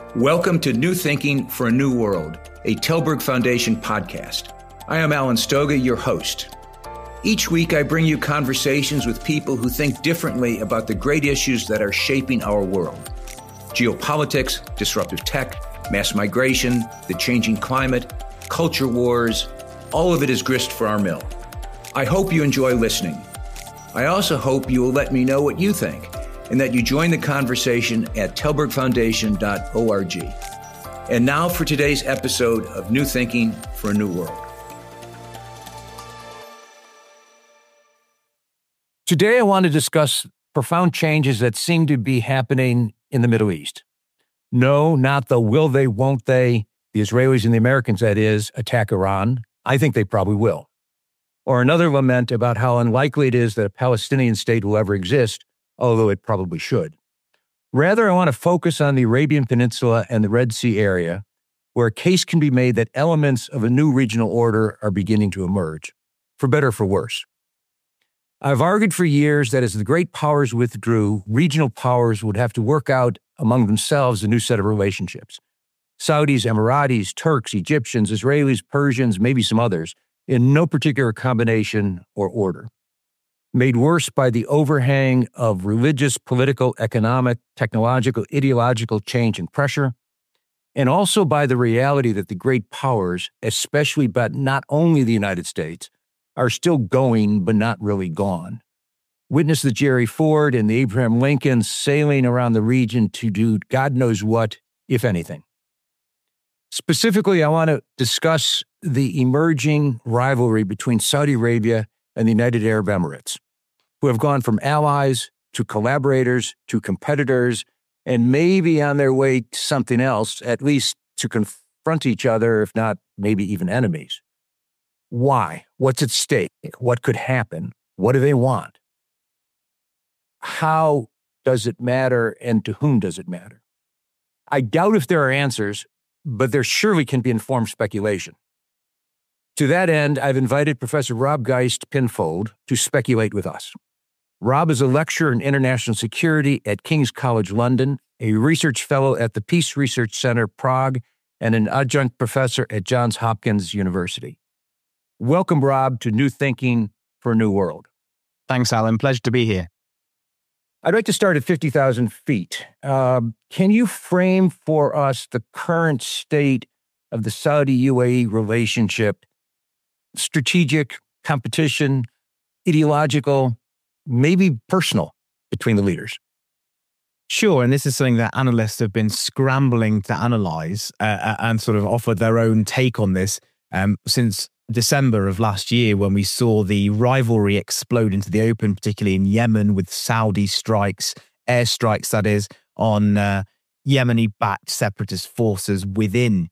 Welcome to New Thinking for a New World, a Telberg Foundation podcast. I am Alan Stoga, your host. Each week, I bring you conversations with people who think differently about the great issues that are shaping our world. Geopolitics, disruptive tech, mass migration, the changing climate, culture wars, all of it is grist for our mill. I hope you enjoy listening. I also hope you will let me know what you think and that you join the conversation at telbergfoundation.org. And now for today's episode of New Thinking for a New World. Today, I want to discuss profound changes that seem to be happening in the Middle East. No, not the will they, won't they, the Israelis and the Americans, that is, attack Iran. I think they probably will. Or another lament about how unlikely it is that a Palestinian state will ever exist, although it probably should. Rather, I want to focus on the Arabian Peninsula and the Red Sea area, where a case can be made that elements of a new regional order are beginning to emerge, for better or for worse. I've argued for years that as the great powers withdrew, regional powers would have to work out among themselves a new set of relationships. Saudis, Emiratis, Turks, Egyptians, Israelis, Persians, maybe some others, in no particular combination or order. Made worse by the overhang of religious, political, economic, technological, ideological change and pressure, and also by the reality that the great powers, especially but not only the United States, are still going but not really gone. Witness the Jerry Ford and the Abraham Lincoln sailing around the region to do God knows what, if anything. Specifically, I want to discuss the emerging rivalry between Saudi Arabia and the United Arab Emirates, who have gone from allies to collaborators to competitors, and maybe on their way to something else, at least to confront each other, if not maybe even enemies. Why? What's at stake? What could happen? What do they want? How does it matter, and to whom does it matter? I doubt if there are answers, but there surely can be informed speculation. To that end, I've invited Professor Rob Geist-Pinfold to speculate with us. Rob is a lecturer in international security at King's College London, a research fellow at the Peace Research Center, Prague, and an adjunct professor at Johns Hopkins University. Welcome, Rob, to New Thinking for a New World. Thanks, Alan. Pleasure to be here. I'd like to start at 50,000 feet. Can you frame for us the current state of the Saudi-UAE relationship, strategic, competition, ideological, maybe personal, between the leaders? Sure, and this is something that analysts have been scrambling to analyze and sort of offer their own take on this since December of last year, when we saw the rivalry explode into the open, particularly in Yemen, with Saudi strikes, airstrikes, that is, on Yemeni-backed separatist forces within,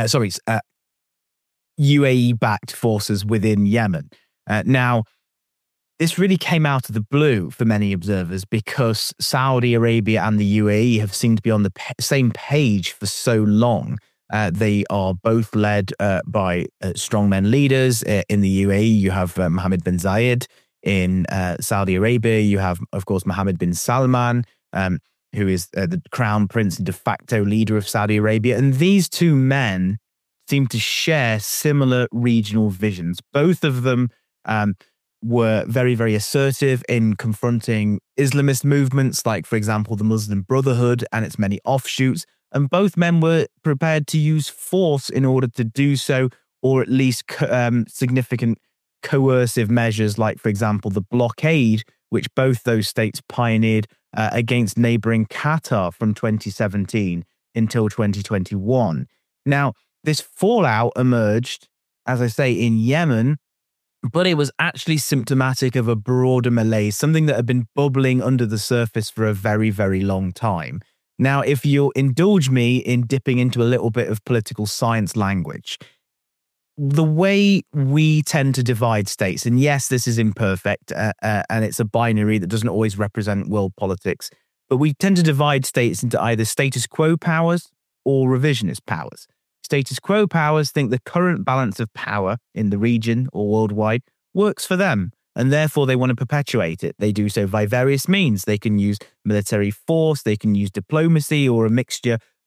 UAE-backed forces within Yemen. Now, this really came out of the blue for many observers because Saudi Arabia and the UAE have seemed to be on the same page for so long. They are both led by strongmen leaders. In the UAE, you have Mohammed bin Zayed. In Saudi Arabia, you have, of course, Mohammed bin Salman, who is the crown prince and de facto leader of Saudi Arabia. And these two men seem to share similar regional visions. Both of them were very, very assertive in confronting Islamist movements, like, for example, the Muslim Brotherhood and its many offshoots. And both men were prepared to use force in order to do so, or at least significant coercive measures, like, for example, the blockade, which both those states pioneered against neighboring Qatar from 2017 until 2021. Now, this fallout emerged, as I say, in Yemen, but it was actually symptomatic of a broader malaise, something that had been bubbling under the surface for a very, very long time. Now, if you'll indulge me in dipping into a little bit of political science language, the way we tend to divide states, and yes, this is imperfect, and it's a binary that doesn't always represent world politics, but we tend to divide states into either status quo powers or revisionist powers. Status quo powers think the current balance of power in the region or worldwide works for them, and therefore they want to perpetuate it. They do so by various means. They can use military force, they can use diplomacy, or a mixture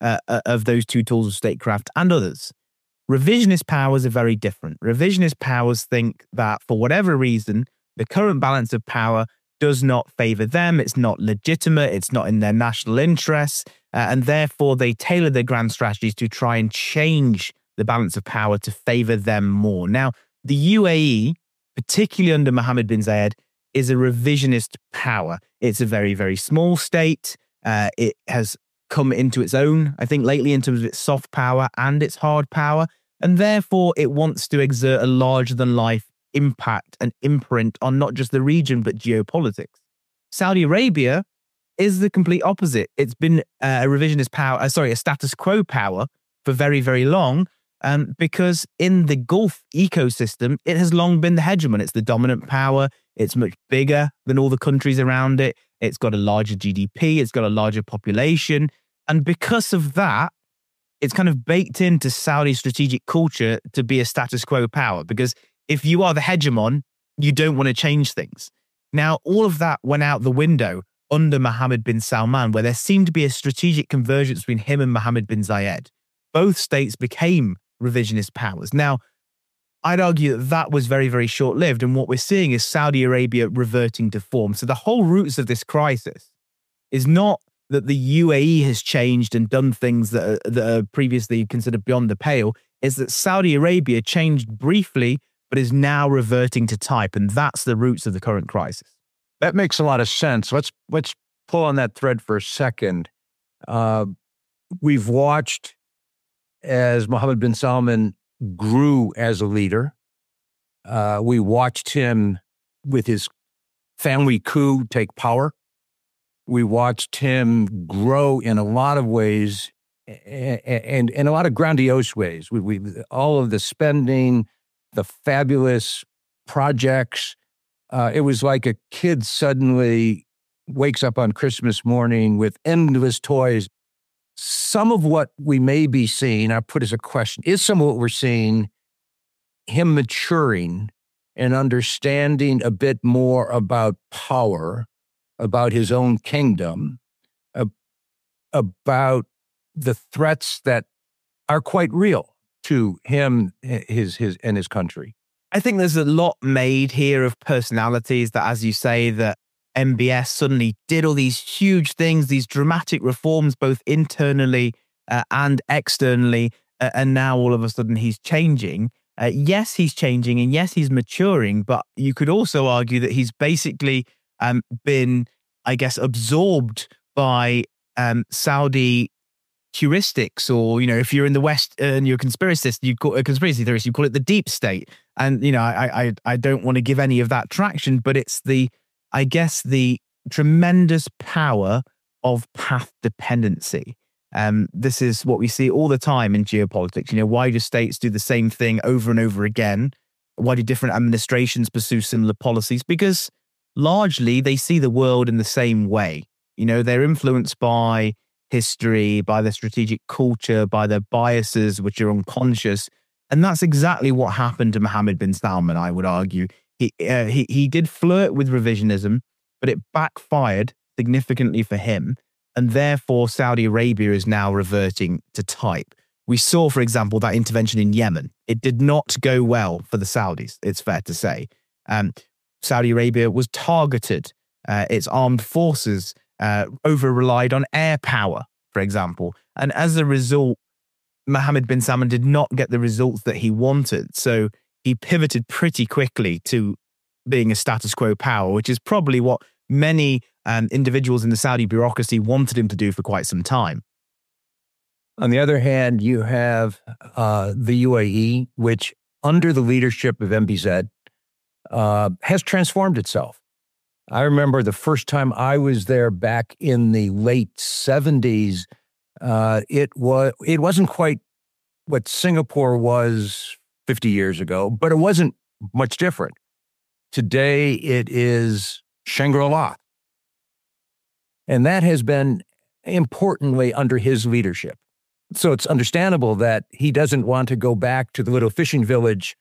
of those two tools of statecraft and others. Revisionist powers are very different. Revisionist powers think that for whatever reason, the current balance of power does not favor them. It's not legitimate. It's not in their national interests. And therefore, they tailor their grand strategies to try and change the balance of power to favor them more. Now, the UAE, particularly under Mohammed bin Zayed, is a revisionist power. It's a very, very small state. It has come into its own, I think, lately in terms of its soft power and its hard power. And therefore, it wants to exert a larger-than-life impact and imprint on not just the region, but geopolitics. Saudi Arabia is the complete opposite. It's been a revisionist power, a status quo power for very, very long, because in the Gulf ecosystem, it has long been the hegemon. It's the dominant power. It's much bigger than all the countries around it. It's got a larger GDP. It's got a larger population. And because of that, it's kind of baked into Saudi strategic culture to be a status quo power, because if you are the hegemon, you don't want to change things. Now, all of that went out the window under Mohammed bin Salman, where there seemed to be a strategic convergence between him and Mohammed bin Zayed. Both states became revisionist powers. Now, I'd argue that that was very, very short-lived, and what we're seeing is Saudi Arabia reverting to form. So the whole roots of this crisis is not that the UAE has changed and done things that are previously considered beyond the pale, is that Saudi Arabia changed briefly, but is now reverting to type, and that's the roots of the current crisis. That makes a lot of sense. Let's pull on that thread for a second. We've watched as Mohammed bin Salman grew as a leader. We watched him with his family coup take power. We watched him grow in a lot of ways and in a lot of grandiose ways. We all of the spending, the fabulous projects. It was like a kid suddenly wakes up on Christmas morning with endless toys. Some of what we may be seeing, I put as a question, is some of what we're seeing him maturing and understanding a bit more about power, about his own kingdom, about the threats that are quite real to him, his and his country. I think there's a lot made here of personalities that, as you say, that MBS suddenly did all these huge things, these dramatic reforms, both internally and externally, and now all of a sudden he's changing. Yes, he's changing, and yes, he's maturing, but you could also argue that he's basically been, I guess, absorbed by Saudi heuristics, or, if you're in the West and you're a conspiracy theorist, you call it the deep state. And, I don't want to give any of that traction, but it's the tremendous power of path dependency. This is what we see all the time in geopolitics. Why do states do the same thing over and over again? Why do different administrations pursue similar policies? Because largely they see the world in the same way. They're influenced by history, by their strategic culture, by their biases, which are unconscious. And that's exactly what happened to Mohammed bin Salman, I would argue. He did flirt with revisionism, but it backfired significantly for him. And therefore, Saudi Arabia is now reverting to type. We saw, for example, that intervention in Yemen. It did not go well for the Saudis, it's fair to say. Saudi Arabia was targeted. Its armed forces over-relied on air power, for example. And as a result, Mohammed bin Salman did not get the results that he wanted. So he pivoted pretty quickly to being a status quo power, which is probably what many individuals in the Saudi bureaucracy wanted him to do for quite some time. On the other hand, you have the UAE, which under the leadership of MBZ has transformed itself. I remember the first time I was there back in the late 70s, it wasn't quite what Singapore was 50 years ago, but it wasn't much different. Today, it is Shangri-La. And that has been importantly under his leadership. So it's understandable that he doesn't want to go back to the little fishing village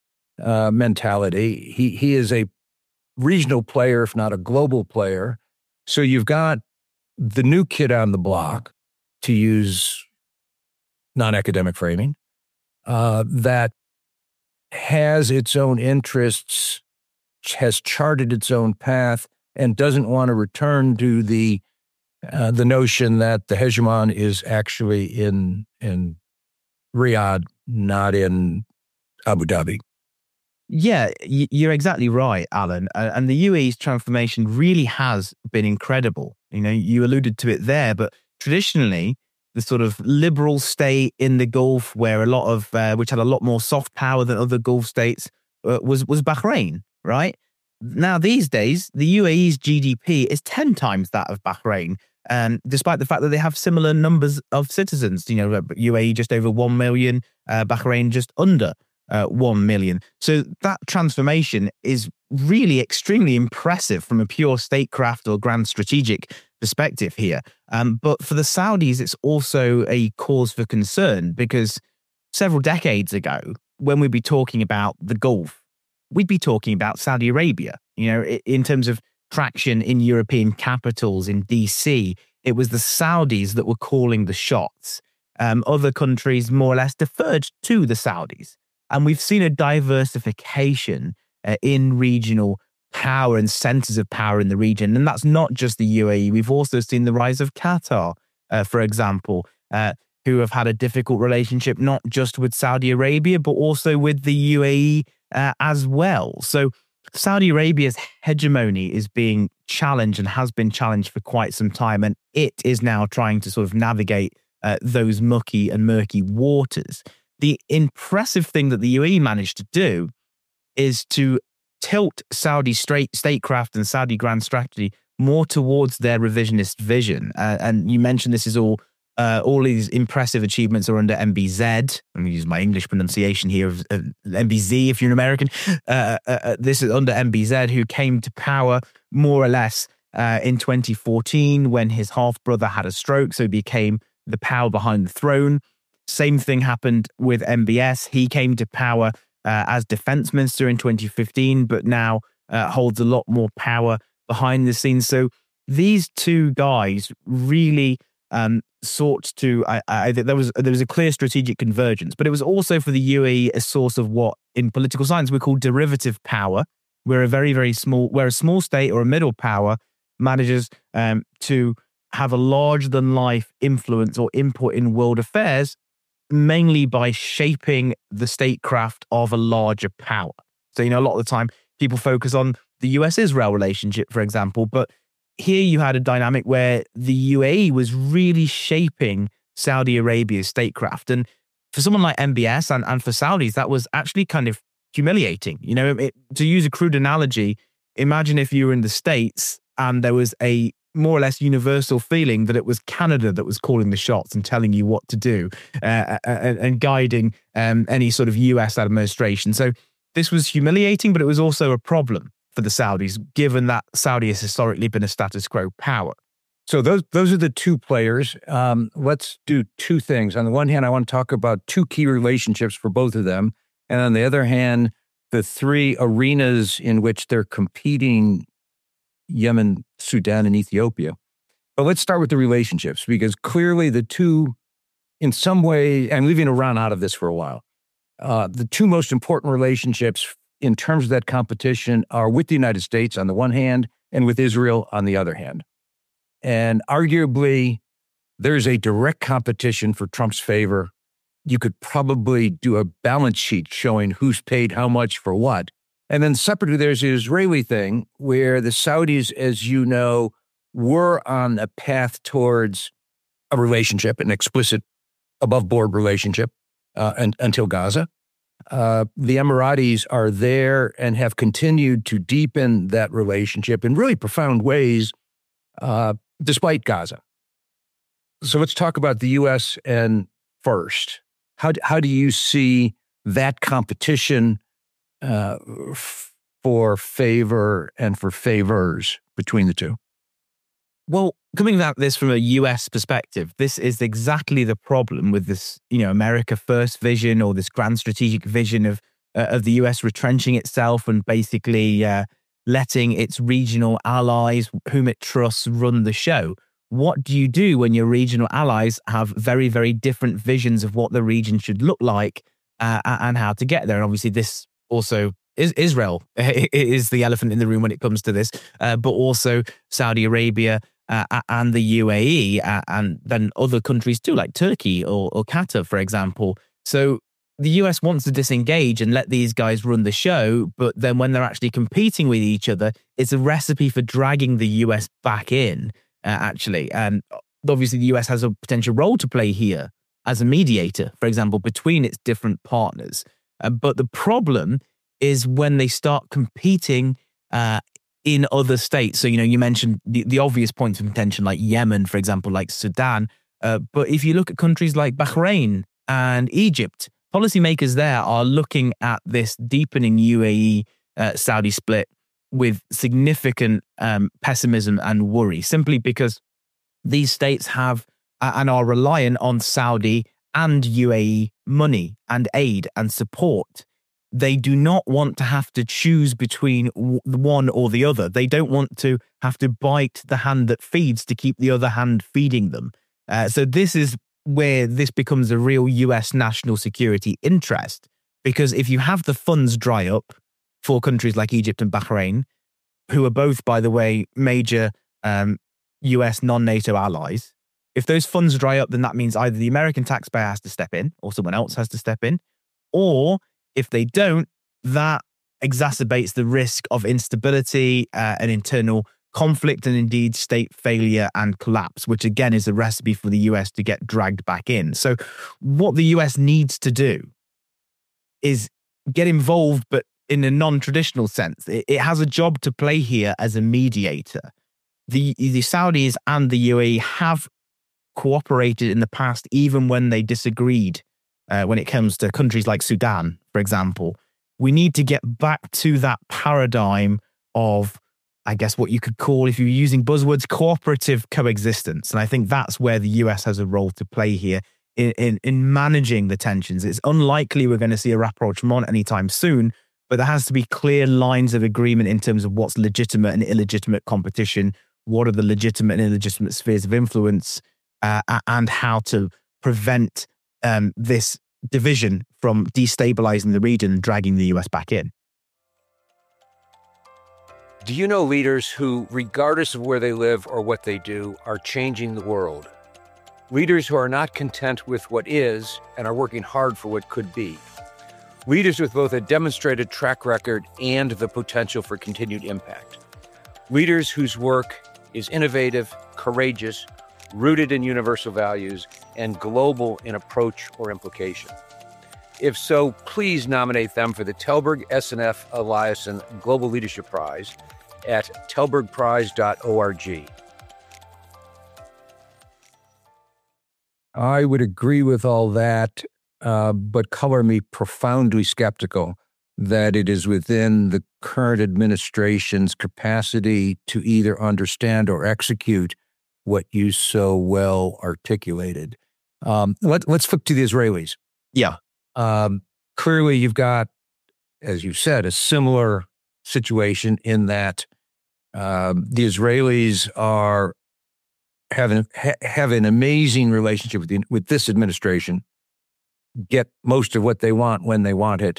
mentality. He is a regional player, if not a global player. So you've got the new kid on the block, to use non-academic framing, that has its own interests, has charted its own path, and doesn't want to return to the notion that the hegemon is actually in Riyadh, not in Abu Dhabi. Yeah, you're exactly right, Alan. And the UAE's transformation really has been incredible. You know, you alluded to it there, but traditionally, the sort of liberal state in the Gulf, where a lot of which had a lot more soft power than other Gulf states, was Bahrain, right? Now these days, the UAE's GDP is 10 times that of Bahrain, despite the fact that they have similar numbers of citizens. You know, UAE just over 1 million, Bahrain just under 1 million. So that transformation is really extremely impressive from a pure statecraft or grand strategic perspective here. But for the Saudis, it's also a cause for concern, because several decades ago, when we'd be talking about the Gulf, we'd be talking about Saudi Arabia. You know, in terms of traction in European capitals, in DC, it was the Saudis that were calling the shots. Other countries more or less deferred to the Saudis. And we've seen a diversification in regional power and centers of power in the region. And that's not just the UAE. We've also seen the rise of Qatar, for example, who have had a difficult relationship, not just with Saudi Arabia, but also with the UAE as well. So Saudi Arabia's hegemony is being challenged and has been challenged for quite some time. And it is now trying to sort of navigate those mucky and murky waters. The impressive thing that the UAE managed to do is to tilt Saudi statecraft and Saudi grand strategy more towards their revisionist vision. And you mentioned this is all these impressive achievements are under MBZ. I'm going to use my English pronunciation here of MBZ if you're an American. This is under MBZ, who came to power more or less in 2014 when his half-brother had a stroke, so he became the power behind the throne. Same thing happened with MBS. He came to power as defense minister in 2015, but now holds a lot more power behind the scenes. So these two guys really sought to. There was a clear strategic convergence, but it was also for the UAE a source of what in political science we call derivative power, where a small state or a middle power manages to have a larger than life influence or input in world affairs, mainly by shaping the statecraft of a larger power. So, you know, a lot of the time people focus on the US-Israel relationship, for example, but here you had a dynamic where the UAE was really shaping Saudi Arabia's statecraft. And for someone like MBS and for Saudis, that was actually kind of humiliating. You know, to use a crude analogy, imagine if you were in the States and there was a more or less universal feeling that it was Canada that was calling the shots and telling you what to do and guiding any sort of US administration. So this was humiliating, but it was also a problem for the Saudis, given that Saudi has historically been a status quo power. So those are the two players. Let's do two things. On the one hand, I want to talk about two key relationships for both of them. And on the other hand, the three arenas in which they're competing: Yemen, Sudan, and Ethiopia. But let's start with the relationships, because clearly the two, in some way, I'm leaving Iran out of this for a while, the two most important relationships in terms of that competition are with the United States on the one hand and with Israel on the other hand. And arguably, there's a direct competition for Trump's favor. You could probably do a balance sheet showing who's paid how much for what. And then separately, there's the Israeli thing where the Saudis, as you know, were on a path towards a relationship, an explicit above-board relationship until Gaza. The Emiratis are there and have continued to deepen that relationship in really profound ways despite Gaza. So let's talk about the U.S. and first. How do you see that competition for favor and for favors between the two? Well, coming at this from a US perspective, this is exactly the problem with this, you know, America First vision, or this grand strategic vision of the US retrenching itself and basically letting its regional allies, whom it trusts, run the show. what do you do when your regional allies have very, very different visions of what the region should look like and how to get there? And obviously this also is Israel is the elephant in the room when it comes to this, but also Saudi Arabia and the UAE and then other countries too, like Turkey or Qatar, for example. So the US wants to disengage and let these guys run the show, but then when they're actually competing with each other, it's a recipe for dragging the US back in, actually. And obviously the US has a potential role to play here as a mediator, for example, between its different partners. But the problem is when they start competing in other states. So, you mentioned the obvious points of contention like Yemen, for example, like Sudan. But if you look at countries like Bahrain and Egypt, policymakers there are looking at this deepening UAE-Saudi split with significant pessimism and worry, simply because these states have and are reliant on Saudi and UAE money and aid and support. They do not want to have to choose between one or the other. They don't want to have to bite the hand that feeds to keep the other hand feeding them. So this is where this becomes a real US national security interest, because if you have the funds dry up for countries like Egypt and Bahrain, who are both, by the way, major US non-NATO allies, if those funds dry up, then that means either the American taxpayer has to step in or someone else has to step in, or if they don't, that exacerbates the risk of instability and internal conflict and indeed state failure and collapse, which again is a recipe for the US to get dragged back in. So what the US needs to do is get involved, but in a non-traditional sense. It has a job to play here as a mediator. The Saudis and the UAE have cooperated in the past, even when they disagreed. When it comes to countries like Sudan, for example, we need to get back to that paradigm of, I guess, what you could call, if you're using buzzwords, cooperative coexistence. And I think that's where the US has a role to play here in managing the tensions. It's unlikely we're going to see a rapprochement anytime soon, but there has to be clear lines of agreement in terms of what's legitimate and illegitimate competition, what are the legitimate and illegitimate spheres of influence, and how to prevent this division from destabilizing the region and dragging the US back in. Do you know leaders who, regardless of where they live or what they do, are changing the world? Leaders who are not content with what is and are working hard for what could be. Leaders with both a demonstrated track record and the potential for continued impact. Leaders whose work is innovative, courageous, rooted in universal values, and global in approach or implication. If so, please nominate them for the Telberg SNF Eliasson Global Leadership Prize at telbergprize.org. I would agree with all that, but color me profoundly skeptical that it is within the current administration's capacity to either understand or execute what you so well articulated. Let's flip to the Israelis. Yeah. Clearly, you've got, as you said, a similar situation in that the Israelis have an amazing relationship with this administration, get most of what they want when they want it.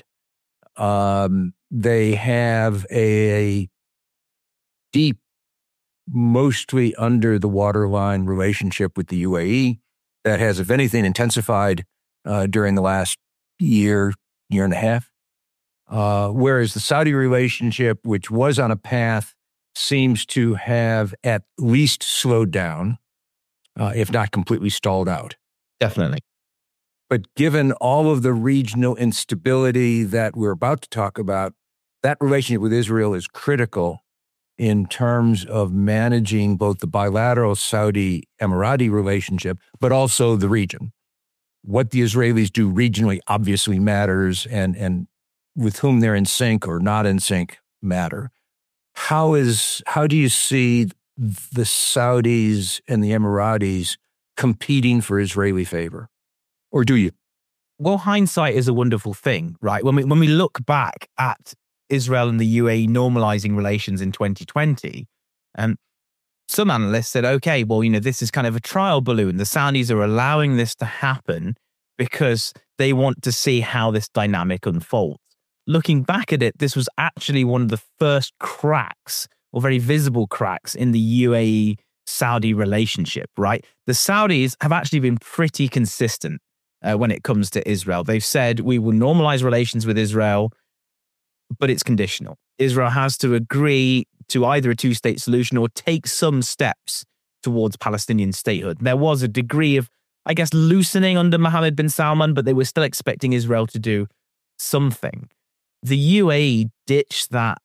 They have a deep, mostly under the waterline relationship with the UAE that has, if anything, intensified during the last year and a half. Whereas the Saudi relationship, which was on a path, seems to have at least slowed down, if not completely stalled out. Definitely. But given all of the regional instability that we're about to talk about, that relationship with Israel is critical in terms of managing both the bilateral Saudi-Emirati relationship, but also the region. What the Israelis do regionally obviously matters, and with whom they're in sync or not in sync matter. How do you see the Saudis and the Emiratis competing for Israeli favor? Or do you? Well, hindsight is a wonderful thing, right? When we look back at Israel and the UAE normalizing relations in 2020, some analysts said, okay, well, this is kind of a trial balloon. The Saudis are allowing this to happen because they want to see how this dynamic unfolds. Looking back at it, this was actually one of the first cracks, or very visible cracks, in the UAE-Saudi relationship, right? The Saudis have actually been pretty consistent when it comes to Israel. They've said, we will normalize relations with Israel, but it's conditional. Israel has to agree to either a two-state solution or take some steps towards Palestinian statehood. There was a degree of, I guess, loosening under Mohammed bin Salman, but they were still expecting Israel to do something. The UAE ditched that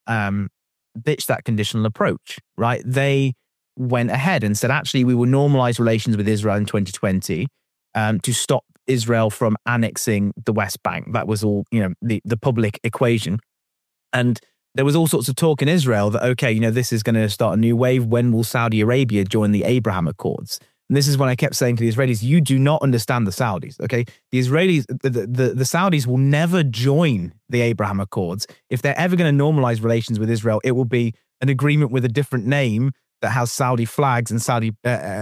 conditional approach, right? They went ahead and said, actually, we will normalize relations with Israel in 2020 to stop Israel from annexing the West Bank. That was all, the public equation. And there was all sorts of talk in Israel that, okay, this is going to start a new wave. When will Saudi Arabia join the Abraham Accords? And this is when I kept saying to the Israelis, you do not understand the Saudis, okay? The Israelis, the Saudis will never join the Abraham Accords. If they're ever going to normalize relations with Israel, it will be an agreement with a different name that has Saudi flags and Saudi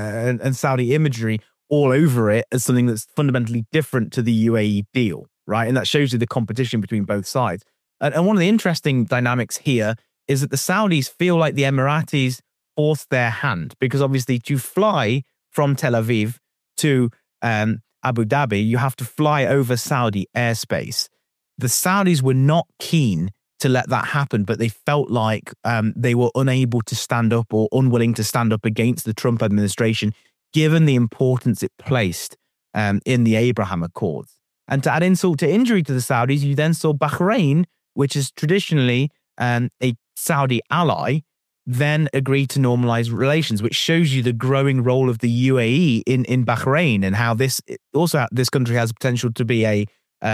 imagery all over it as something that's fundamentally different to the UAE deal, right? And that shows you the competition between both sides. And one of the interesting dynamics here is that the Saudis feel like the Emiratis forced their hand, because obviously to fly from Tel Aviv to Abu Dhabi, you have to fly over Saudi airspace. The Saudis were not keen to let that happen, but they felt like they were unable to stand up, or unwilling to stand up against the Trump administration, given the importance it placed in the Abraham Accords. And to add insult to injury to the Saudis, you then saw Bahrain, which is traditionally a Saudi ally, then agreed to normalize relations, which shows you the growing role of the UAE in Bahrain, and how this country has potential to be a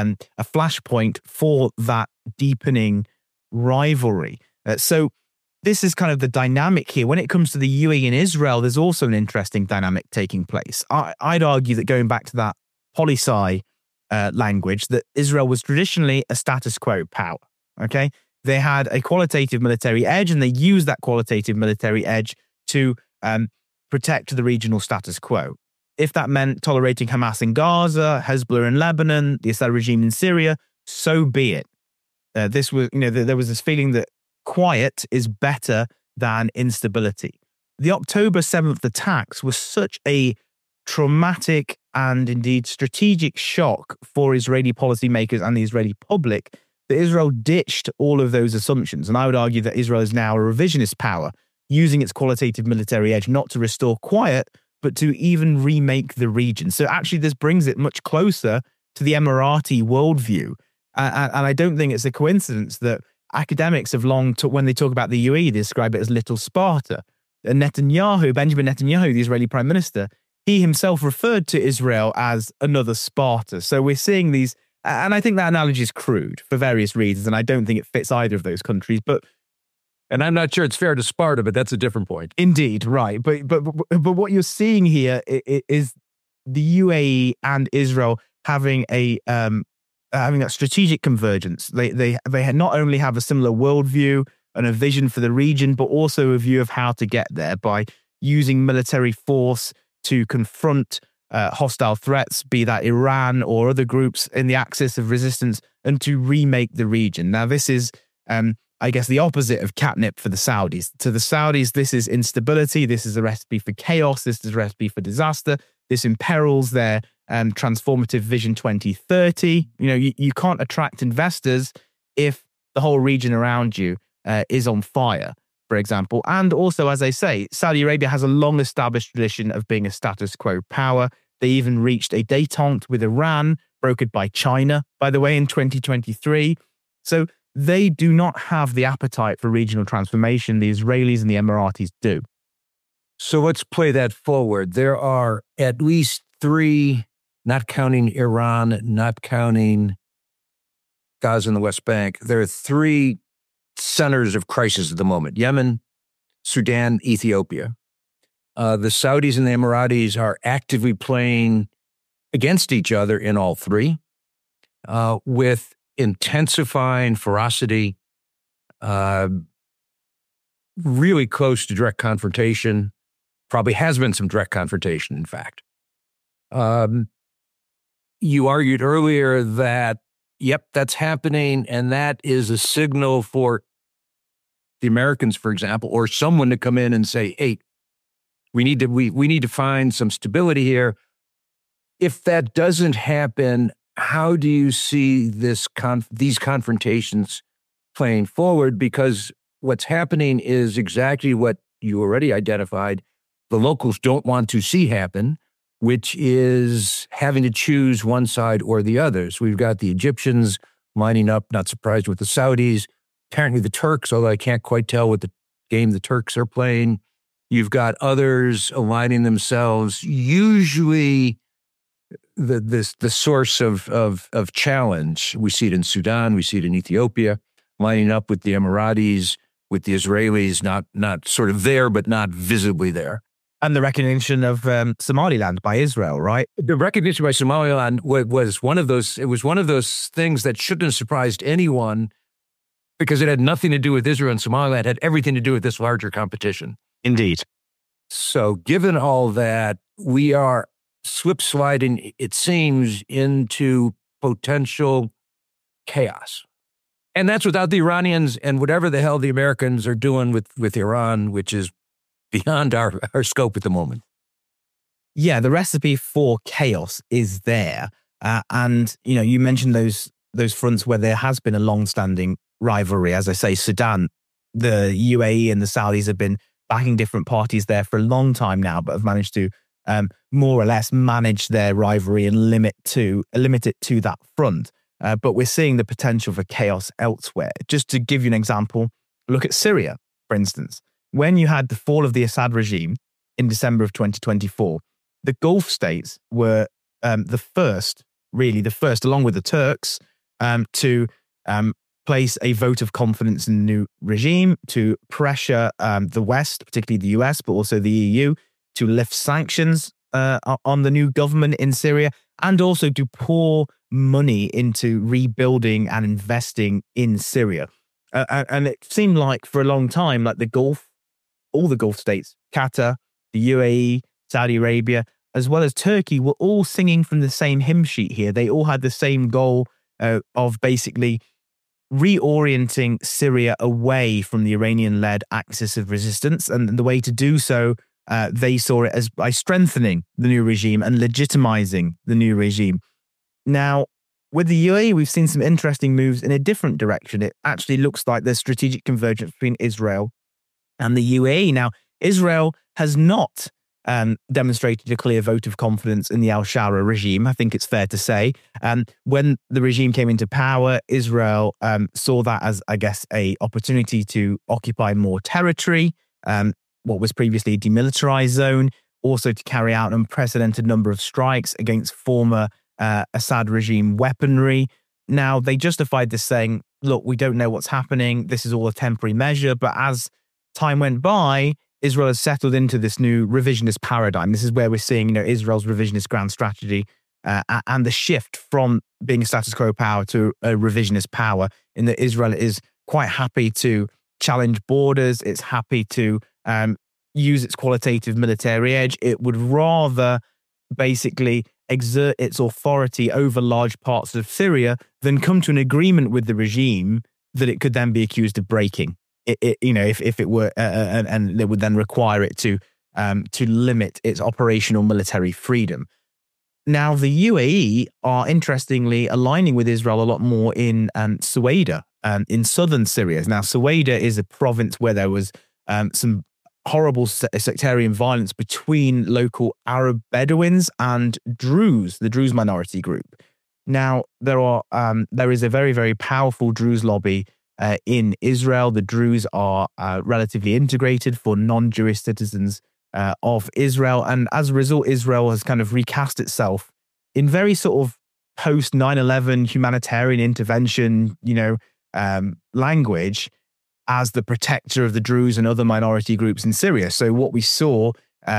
flashpoint for that deepening rivalry. So this is kind of the dynamic here. When it comes to the UAE and Israel, there's also an interesting dynamic taking place. I'd argue that, going back to that poli-sci language, that Israel was traditionally a status quo power, okay? They had a qualitative military edge, and they used that qualitative military edge to protect the regional status quo. If that meant tolerating Hamas in Gaza, Hezbollah in Lebanon, the Assad regime in Syria, so be it. This was, there was this feeling that quiet is better than instability. The October 7th attacks was such a traumatic and indeed strategic shock for Israeli policymakers and the Israeli public that Israel ditched all of those assumptions. And I would argue that Israel is now a revisionist power, using its qualitative military edge not to restore quiet, but to even remake the region. So actually, this brings it much closer to the Emirati worldview. And I don't think it's a coincidence that academics have when they talk about the UAE, they describe it as Little Sparta. And Benjamin Netanyahu, the Israeli prime minister, he himself referred to Israel as another Sparta. So we're seeing these, and I think that analogy is crude for various reasons, and I don't think it fits either of those countries. And I'm not sure it's fair to Sparta, but that's a different point. Indeed, right. But what you're seeing here is the UAE and Israel having that strategic convergence. They not only have a similar worldview and a vision for the region, but also a view of how to get there by using military force to confront hostile threats, be that Iran or other groups in the axis of resistance, and to remake the region. Now, this is, I guess, the opposite of catnip for the Saudis. To the Saudis, this is instability. This is a recipe for chaos. This is a recipe for disaster. This imperils their transformative Vision 2030. You can't attract investors if the whole region around you is on fire, for example. And also, as I say, Saudi Arabia has a long-established tradition of being a status quo power. They even reached a détente with Iran, brokered by China, by the way, in 2023. So they do not have the appetite for regional transformation. The Israelis and the Emiratis do. So let's play that forward. There are at least three, not counting Iran, not counting Gaza and the West Bank, there are three centers of crisis at the moment: Yemen, Sudan, Ethiopia. The Saudis and the Emiratis are actively playing against each other in all three, with intensifying ferocity, really close to direct confrontation. Probably has been some direct confrontation, in fact. You argued earlier that, yep, that's happening, and that is a signal for the Americans, for example, or someone to come in and say, hey, we need to find some stability here. If that doesn't happen, how do you see these confrontations playing forward? Because what's happening is exactly what you already identified. The locals don't want to see happen, which is having to choose one side or the other. So we've got the Egyptians lining up, not surprised with the Saudis, apparently the Turks, although I can't quite tell what the game the Turks are playing. You've got others aligning themselves, usually the source of challenge. We see it in Sudan, we see it in Ethiopia, lining up with the Emiratis, with the Israelis, not sort of there, but not visibly there. And the recognition of Somaliland by Israel, right? The recognition by Somaliland was one of those. It was one of those things that shouldn't have surprised anyone, because it had nothing to do with Israel and Somaliland. It had everything to do with this larger competition. Indeed. So, given all that, we are slip sliding, it seems, into potential chaos. And that's without the Iranians and whatever the hell the Americans are doing with Iran, which is beyond our scope at the moment. Yeah, the recipe for chaos is there. And, you mentioned those fronts where there has been a long-standing rivalry. As I say, Sudan, the UAE and the Saudis have been backing different parties there for a long time now, but have managed to more or less manage their rivalry and limit it to that front. But we're seeing the potential for chaos elsewhere. Just to give you an example, look at Syria, for instance. When you had the fall of the Assad regime in December of 2024, the Gulf states were the first, along with the Turks, to place a vote of confidence in the new regime, to pressure the West, particularly the US, but also the EU, to lift sanctions on the new government in Syria, and also to pour money into rebuilding and investing in Syria. And it seemed like for a long time, like all the Gulf states, Qatar, the UAE, Saudi Arabia, as well as Turkey, were all singing from the same hymn sheet here. They all had the same goal of basically reorienting Syria away from the Iranian-led axis of resistance. And the way to do so, they saw it as by strengthening the new regime and legitimizing the new regime. Now, with the UAE, we've seen some interesting moves in a different direction. It actually looks like there's strategic convergence between Israel and the UAE. Now, Israel has not demonstrated a clear vote of confidence in the al-Shara regime, I think it's fair to say. When the regime came into power, Israel saw that as, I guess, a opportunity to occupy more territory, what was previously a demilitarized zone, also to carry out an unprecedented number of strikes against former Assad regime weaponry. Now, they justified this saying, look, we don't know what's happening. This is all a temporary measure. But as time went by, Israel has settled into this new revisionist paradigm. This is where we're seeing, Israel's revisionist grand strategy and the shift from being a status quo power to a revisionist power, in that Israel is quite happy to challenge borders. It's happy to use its qualitative military edge. It would rather basically exert its authority over large parts of Syria than come to an agreement with the regime that it could then be accused of breaking. If it were, and it would then require it to limit its operational military freedom. Now, the UAE are interestingly aligning with Israel a lot more in Suwaida, in southern Syria. Now, Suwaida is a province where there was some horrible sectarian violence between local Arab Bedouins and Druze, the Druze minority group. Now, there is a very, very powerful Druze lobby in Israel. The Druze are relatively integrated for non-Jewish citizens of Israel. And as a result, Israel has kind of recast itself in very sort of post 9/11 humanitarian intervention, language, as the protector of the Druze and other minority groups in Syria. So what we saw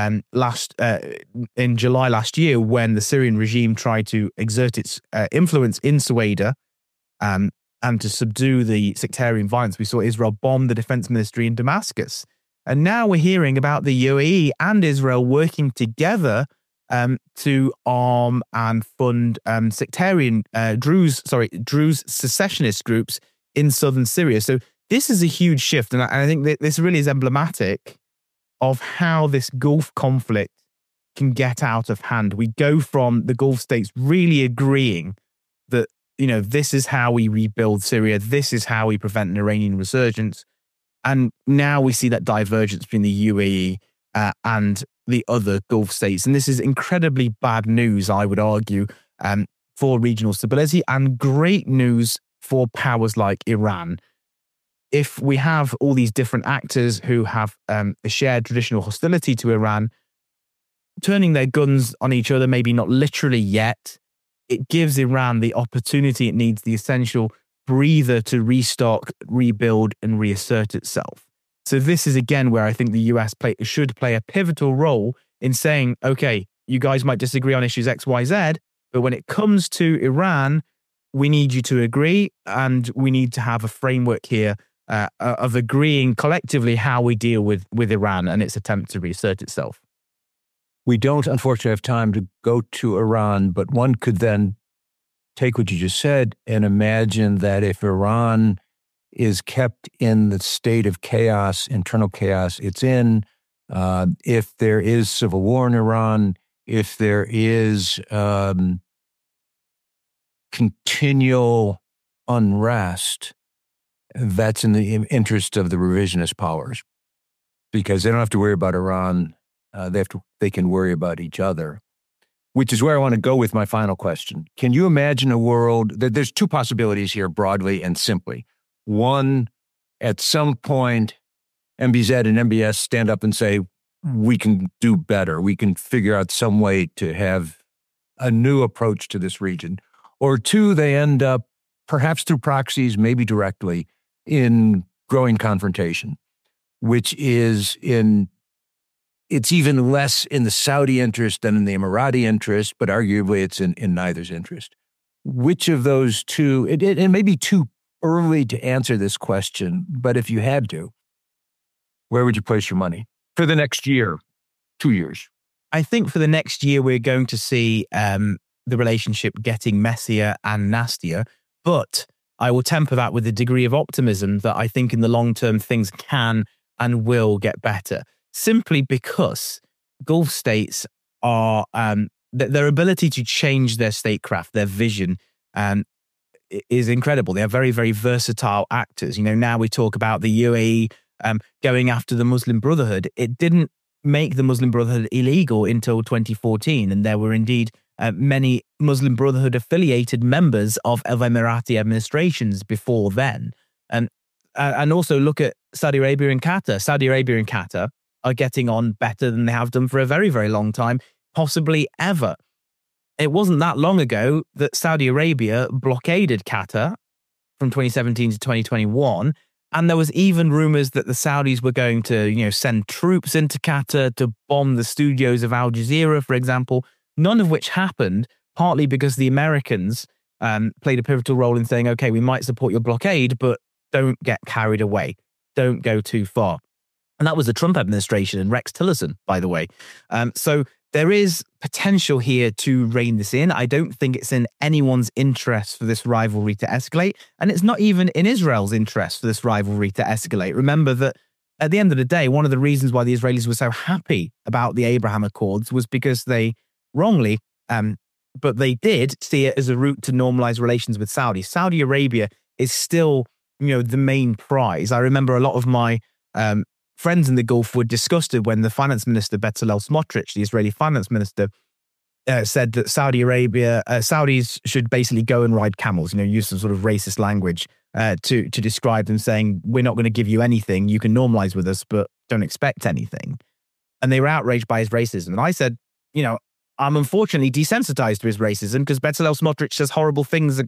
in July last year, when the Syrian regime tried to exert its influence in Suwaida and to subdue the sectarian violence, we saw Israel bomb the defense ministry in Damascus. And now we're hearing about the UAE and Israel working together to arm and fund sectarian Druze secessionist groups in southern Syria. So this is a huge shift. And I think that this really is emblematic of how this Gulf conflict can get out of hand. We go from the Gulf states really agreeing that, this is how we rebuild Syria. This is how we prevent an Iranian resurgence. And now we see that divergence between the UAE and the other Gulf states. And this is incredibly bad news, I would argue, for regional stability and great news for powers like Iran. If we have all these different actors who have a shared traditional hostility to Iran, turning their guns on each other, maybe not literally yet, it gives Iran the opportunity it needs, the essential breather to restock, rebuild, and reassert itself. So this is, again, where I think the US should play a pivotal role in saying, okay, you guys might disagree on issues X, Y, Z, but when it comes to Iran, we need you to agree, and we need to have a framework here of agreeing collectively how we deal with Iran and its attempt to reassert itself. We don't, unfortunately, have time to go to Iran, but one could then take what you just said and imagine that if Iran is kept in the state of chaos, internal chaos it's in, if there is civil war in Iran, if there is continual unrest, that's in the interest of the revisionist powers, because they don't have to worry about Iran. They can worry about each other, which is where I want to go with my final question. Can you imagine a world there's two possibilities here, broadly and simply. One, at some point, MBZ and MBS stand up and say, we can do better. We can figure out some way to have a new approach to this region. Or two, they end up, perhaps through proxies, maybe directly, in growing confrontation, which is it's even less in the Saudi interest than in the Emirati interest, but arguably it's in neither's interest. Which of those two, it may be too early to answer this question, but if you had to, where would you place your money for the next year, 2 years? I think for the next year, we're going to see the relationship getting messier and nastier, but I will temper that with a degree of optimism that I think in the long term things can and will get better, simply because Gulf states are, their ability to change their statecraft, their vision, is incredible. They are very, very versatile actors. Now we talk about the UAE going after the Muslim Brotherhood. It didn't make the Muslim Brotherhood illegal until 2014, and there were indeed many Muslim Brotherhood affiliated members of Emirati administrations before then. And also look at Saudi Arabia and Qatar. Saudi Arabia and Qatar are getting on better than they have done for a very, very long time, possibly ever. It wasn't that long ago that Saudi Arabia blockaded Qatar from 2017 to 2021. And there was even rumors that the Saudis were going to, send troops into Qatar to bomb the studios of Al Jazeera, for example, none of which happened, partly because the Americans played a pivotal role in saying, okay, we might support your blockade, but don't get carried away. Don't go too far. And that was the Trump administration and Rex Tillerson, by the way. So there is potential here to rein this in. I don't think it's in anyone's interest for this rivalry to escalate. And it's not even in Israel's interest for this rivalry to escalate. Remember that at the end of the day, one of the reasons why the Israelis were so happy about the Abraham Accords was because they wrongly, but they did see it as a route to normalize relations with Saudi. Saudi Arabia is still, the main prize. I remember a lot of my friends in the Gulf were disgusted when the finance minister, Bezalel Smotrich, the Israeli finance minister, said that Saudis should basically go and ride camels, use some sort of racist language to describe them, saying, we're not going to give you anything. You can normalize with us, but don't expect anything. And they were outraged by his racism. And I said, I'm unfortunately desensitized to his racism because Bezalel Smotrich says horrible things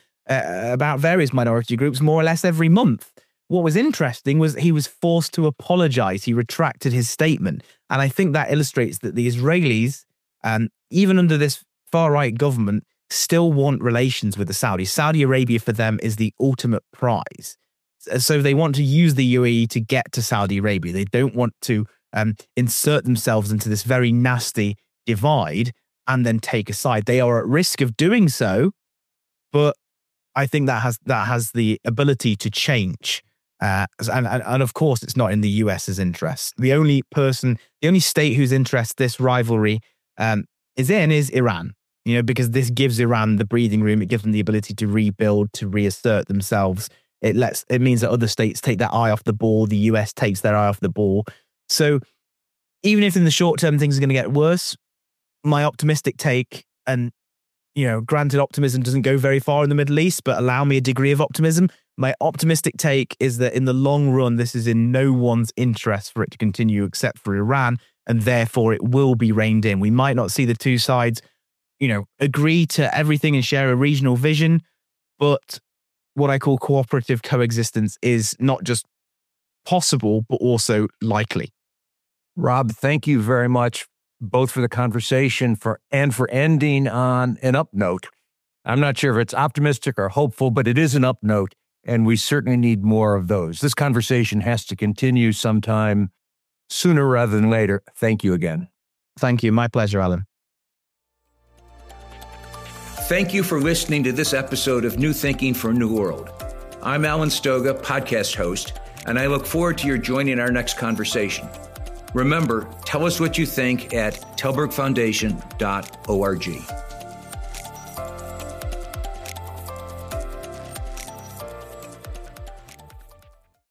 about various minority groups more or less every month. What was interesting was he was forced to apologize. He retracted his statement. And I think that illustrates that the Israelis, even under this far-right government, still want relations with the Saudis. Saudi Arabia for them is the ultimate prize. So they want to use the UAE to get to Saudi Arabia. They don't want to insert themselves into this very nasty divide and then take a side. They are at risk of doing so, but I think that has the ability to change. And of course, it's not in the US's interest. The only state whose interest this rivalry is in is Iran. Because this gives Iran the breathing room. It gives them the ability to rebuild, to reassert themselves. It means that other states take their eye off the ball. The US takes their eye off the ball. So even if in the short term things are going to get worse, my optimistic take, and granted optimism doesn't go very far in the Middle East, but allow me a degree of optimism. My optimistic take is that in the long run, this is in no one's interest for it to continue except for Iran, and therefore it will be reined in. We might not see the two sides agree to everything and share a regional vision, but what I call cooperative coexistence is not just possible, but also likely. Rob, thank you very much, both for the conversation and for ending on an up note. I'm not sure if it's optimistic or hopeful, but it is an up note, and we certainly need more of those. This conversation has to continue sometime sooner rather than later. Thank you again. Thank you. My pleasure, Alan. Thank you for listening to this episode of New Thinking for a New World. I'm Alan Stoga, podcast host, and I look forward to your joining our next conversation. Remember, tell us what you think at telbergfoundation.org.